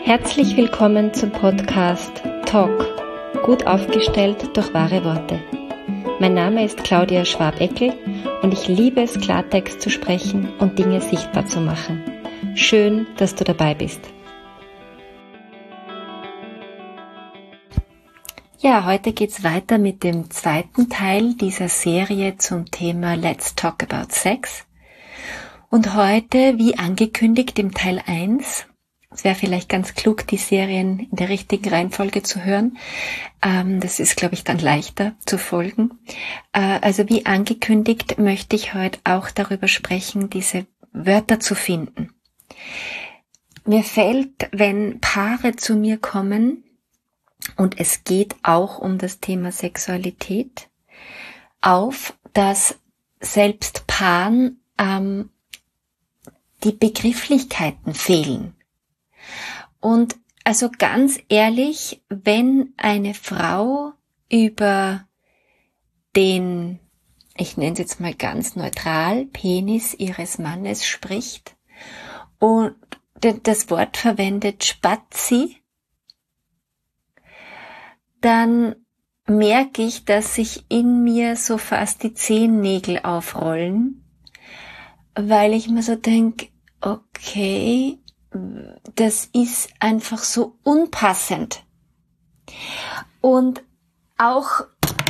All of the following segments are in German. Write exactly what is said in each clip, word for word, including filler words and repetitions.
Herzlich willkommen zum Podcast Talk, gut aufgestellt durch wahre Worte. Mein Name ist Claudia Schwab-Eckel und ich liebe es, Klartext zu sprechen und Dinge sichtbar zu machen. Schön, dass du dabei bist. Ja, heute geht's weiter mit dem zweiten Teil dieser Serie zum Thema Let's Talk About Sex. Und heute, wie angekündigt im Teil eins, es wäre vielleicht ganz klug, die Serien in der richtigen Reihenfolge zu hören. Ähm, das ist, glaube ich, dann leichter zu folgen. Äh, also wie angekündigt möchte ich heute auch darüber sprechen, diese Wörter zu finden. Mir fällt, wenn Paare zu mir kommen, und es geht auch um das Thema Sexualität, auf, dass selbst Paaren ähm, die Begrifflichkeiten fehlen. Und also ganz ehrlich, wenn eine Frau über den, ich nenne es jetzt mal ganz neutral, Penis ihres Mannes spricht und das Wort verwendet Spatzi, dann merke ich, dass sich in mir so fast die Zehennägel aufrollen, weil ich mir so denke, okay, das ist einfach so unpassend. Und auch,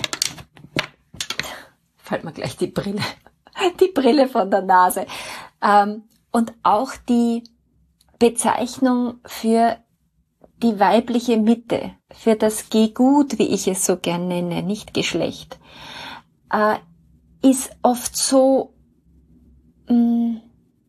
fällt mir gleich die Brille, die Brille von der Nase, ähm, und auch die Bezeichnung für die weibliche Mitte, für das Gehgut, wie ich es so gern nenne, nicht Geschlecht, äh, ist oft so, mh,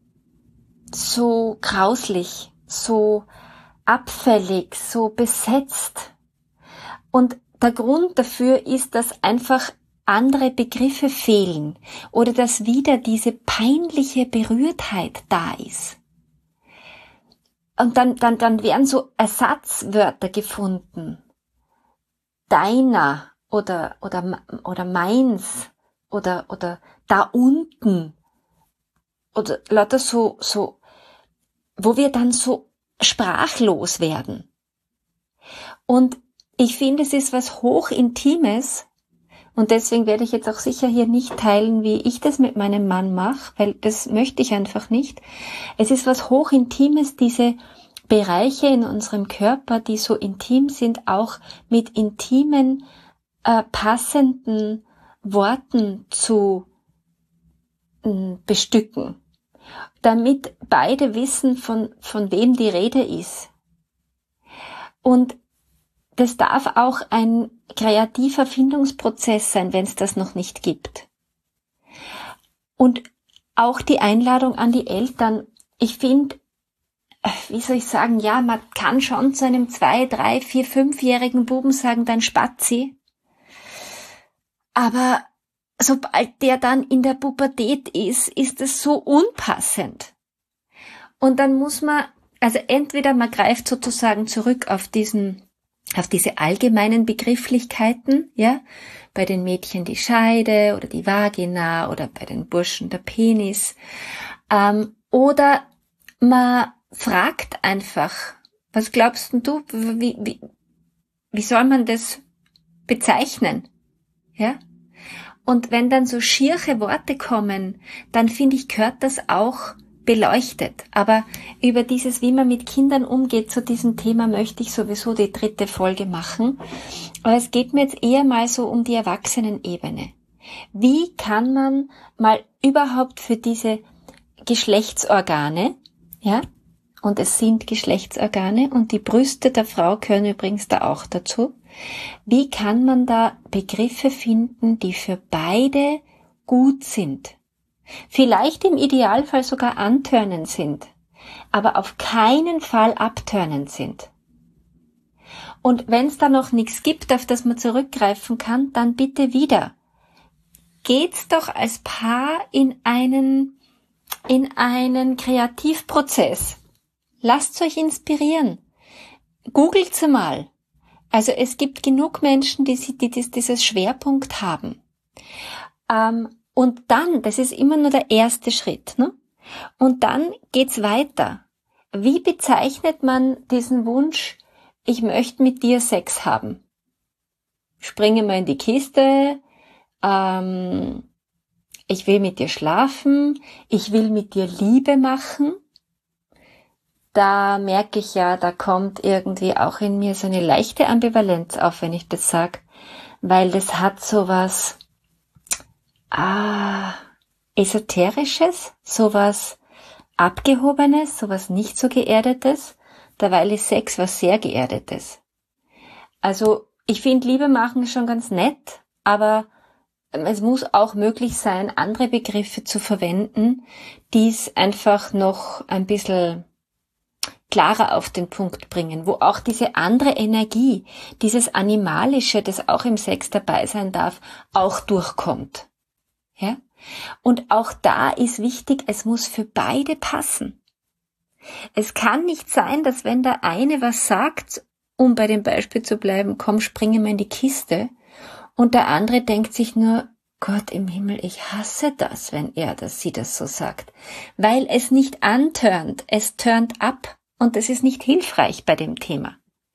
so grauslich, so abfällig, so besetzt. Und der Grund dafür ist, dass einfach andere Begriffe fehlen oder dass wieder diese peinliche Berührtheit da ist. Und dann, dann, dann werden so Ersatzwörter gefunden. Deiner oder, oder, oder meins oder, oder da unten oder lauter so, so, wo wir dann so sprachlos werden. Und ich finde, es ist was Hochintimes und deswegen werde ich jetzt auch sicher hier nicht teilen, wie ich das mit meinem Mann mache, weil das möchte ich einfach nicht. Es ist was Hochintimes, diese Bereiche in unserem Körper, die so intim sind, auch mit intimen, äh, passenden Worten zu äh, bestücken, damit beide wissen, von, von wem die Rede ist. Und das darf auch ein kreativer Findungsprozess sein, wenn es das noch nicht gibt. Und auch die Einladung an die Eltern. Ich finde, wie soll ich sagen, ja, man kann schon zu einem zwei, drei, vier, fünfjährigen Buben sagen, dein Spatzi. Aber sobald der dann in der Pubertät ist, ist es so unpassend. Und dann muss man, also entweder man greift sozusagen zurück auf diesen, auf diese allgemeinen Begrifflichkeiten, ja, bei den Mädchen die Scheide oder die Vagina oder bei den Burschen der Penis, ähm, oder man fragt einfach, was glaubst denn du, wie, wie, wie soll man das bezeichnen, ja? Und wenn dann so schiere Worte kommen, dann finde ich, gehört das auch beleuchtet. Aber über dieses, wie man mit Kindern umgeht, zu diesem Thema möchte ich sowieso die dritte Folge machen. Aber es geht mir jetzt eher mal so um die Erwachsenenebene. Wie kann man mal überhaupt für diese Geschlechtsorgane, ja, und es sind Geschlechtsorgane und die Brüste der Frau gehören übrigens da auch dazu. Wie kann man da Begriffe finden, die für beide gut sind? Vielleicht im Idealfall sogar antörnend sind, aber auf keinen Fall abtörnend sind. Und wenn es da noch nichts gibt, auf das man zurückgreifen kann, dann bitte wieder. Geht's doch als Paar in einen, in einen Kreativprozess. Lasst euch inspirieren. Googelt's mal. Also es gibt genug Menschen, die, die, die dieses Schwerpunkt haben. Ähm, und dann, das ist immer nur der erste Schritt, ne? Und dann geht's weiter. wie bezeichnet man diesen Wunsch, ich möchte mit dir Sex haben? Springe mal in die Kiste, ähm, ich will mit dir schlafen, ich will mit dir Liebe machen. Da merke ich ja, da kommt irgendwie auch in mir so eine leichte Ambivalenz auf, wenn ich das sage, weil das hat sowas ah, Esoterisches, sowas Abgehobenes, sowas nicht so Geerdetes, derweil ist Sex was sehr Geerdetes. Also ich finde, Liebe machen ist schon ganz nett, aber es muss auch möglich sein, andere Begriffe zu verwenden, die es einfach noch ein bisschen klarer auf den Punkt bringen, wo auch diese andere Energie, dieses Animalische, das auch im Sex dabei sein darf, auch durchkommt. Ja? Und auch da ist wichtig, es muss für beide passen. Es kann nicht sein, dass wenn der eine was sagt, um bei dem Beispiel zu bleiben, komm, springe mal in die Kiste, und der andere denkt sich nur, Gott im Himmel, ich hasse das, wenn er das, sie das so sagt. Weil es nicht antörnt, es turnt ab. Und das ist nicht hilfreich bei dem Thema.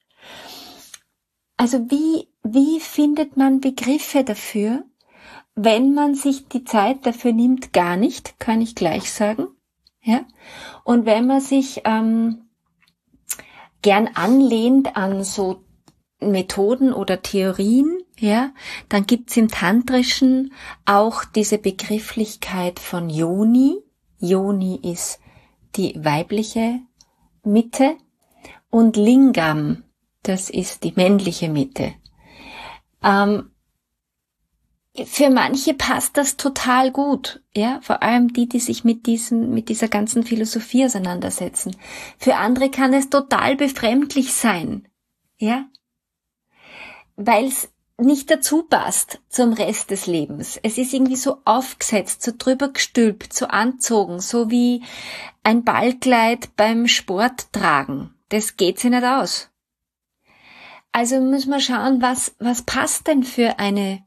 Also wie, wie findet man Begriffe dafür, wenn man sich die Zeit dafür nimmt? Gar nicht, kann ich gleich sagen. Ja? Und wenn man sich ähm, gern anlehnt an so Methoden oder Theorien, ja, dann gibt's im Tantrischen auch diese Begrifflichkeit von Yoni. Yoni ist die weibliche Mitte und Lingam, das ist die männliche Mitte. Ähm, für manche passt das total gut, ja, vor allem die, die sich mit diesen, mit dieser ganzen Philosophie auseinandersetzen. Für andere kann es total befremdlich sein, ja, weil es nicht dazu passt zum Rest des Lebens. Es ist irgendwie so aufgesetzt, so drüber gestülpt, so anzogen, so wie ein Ballkleid beim Sport tragen. Das geht sich nicht aus. Also müssen wir schauen, was, was passt denn für eine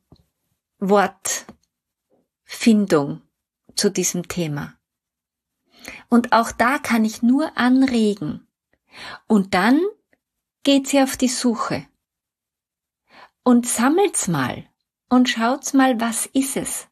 Wortfindung zu diesem Thema. Und auch da kann ich nur anregen. Und dann geht sie auf die Suche. Und sammelt's mal und schaut's mal, was ist es?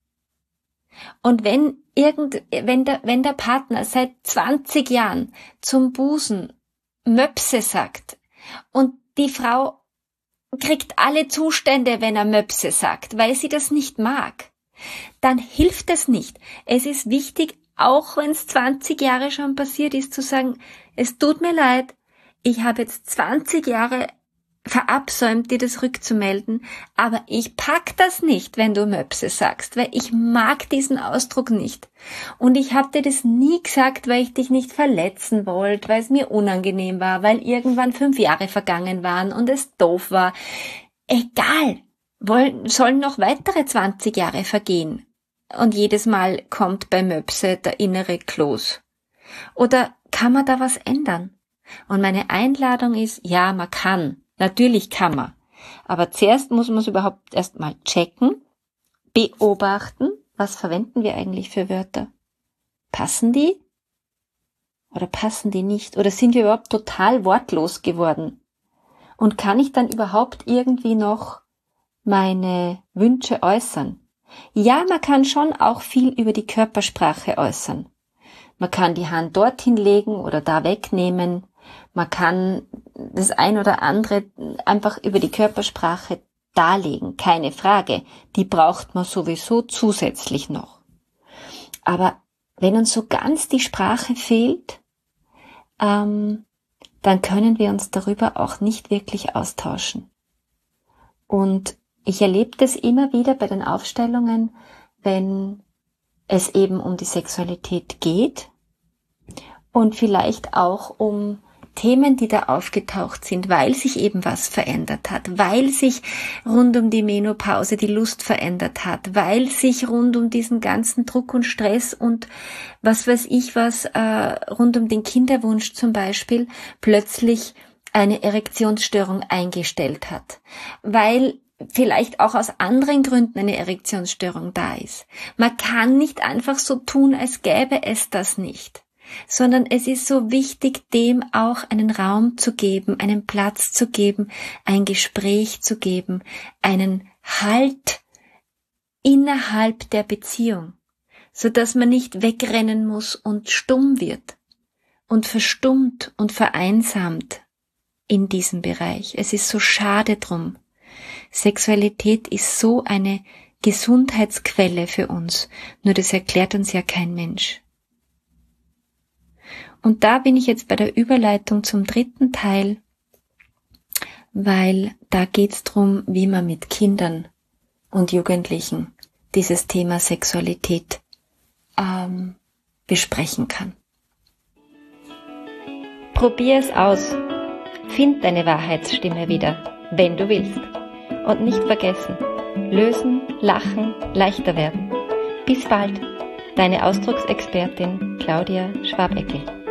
Und wenn irgend, wenn der, wenn der Partner seit zwanzig Jahren zum Busen Möpse sagt und die Frau kriegt alle Zustände, wenn er Möpse sagt, weil sie das nicht mag, dann hilft es nicht. Es ist wichtig, auch wenn es zwanzig Jahre schon passiert ist, zu sagen, es tut mir leid, ich habe jetzt zwanzig Jahre verabsäumt, dir das rückzumelden, aber ich pack das nicht, wenn du Möpse sagst, weil ich mag diesen Ausdruck nicht. Und ich habe dir das nie gesagt, weil ich dich nicht verletzen wollte, weil es mir unangenehm war, weil irgendwann fünf Jahre vergangen waren und es doof war. Egal, wollen, sollen noch weitere zwanzig Jahre vergehen. Und jedes Mal kommt bei Möpse der innere Kloß. Oder kann man da was ändern? Und meine Einladung ist, ja, man kann. Natürlich kann man. Aber zuerst muss man es überhaupt erstmal checken, beobachten, was verwenden wir eigentlich für Wörter? Passen die? Oder passen die nicht? Oder sind wir überhaupt total wortlos geworden? Und kann ich dann überhaupt irgendwie noch meine Wünsche äußern? Ja, man kann schon auch viel über die Körpersprache äußern. Man kann die Hand dorthin legen oder da wegnehmen. Man kann das ein oder andere einfach über die Körpersprache darlegen, keine Frage. Die braucht man sowieso zusätzlich noch. Aber wenn uns so ganz die Sprache fehlt, ähm, dann können wir uns darüber auch nicht wirklich austauschen. Und ich erlebe das immer wieder bei den Aufstellungen, wenn es eben um die Sexualität geht und vielleicht auch um Themen, die da aufgetaucht sind, weil sich eben was verändert hat, weil sich rund um die Menopause die Lust verändert hat, weil sich rund um diesen ganzen Druck und Stress und was weiß ich was, äh, rund um den Kinderwunsch zum Beispiel, plötzlich eine Erektionsstörung eingestellt hat, weil vielleicht auch aus anderen Gründen eine Erektionsstörung da ist. Man kann nicht einfach so tun, als gäbe es das nicht. sondern es ist so wichtig, dem auch einen Raum zu geben, einen Platz zu geben, ein Gespräch zu geben, einen Halt innerhalb der Beziehung, so dass man nicht wegrennen muss und stumm wird und verstummt und vereinsamt in diesem Bereich. Es ist so schade drum. Sexualität ist so eine Gesundheitsquelle für uns, nur das erklärt uns ja kein Mensch. Und da bin ich jetzt bei der Überleitung zum dritten Teil, weil da geht's drum, wie man mit Kindern und Jugendlichen dieses Thema Sexualität ähm, besprechen kann. Probier es aus. Find deine Wahrheitsstimme wieder, wenn du willst. Und nicht vergessen, lösen, lachen, leichter werden. Bis bald, deine Ausdrucksexpertin Claudia Schwabeckel.